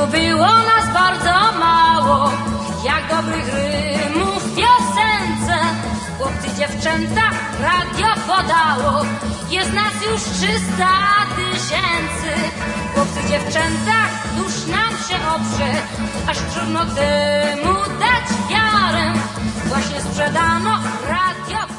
było nas bardzo mało, jak dobrych rymów w piosence. Chłopcy, dziewczęta, radio podało, jest nas już 300 000. Chłopcy, dziewczęta, dusz nam się oprze, aż trudno temu dać wiarę. Właśnie sprzedano radio.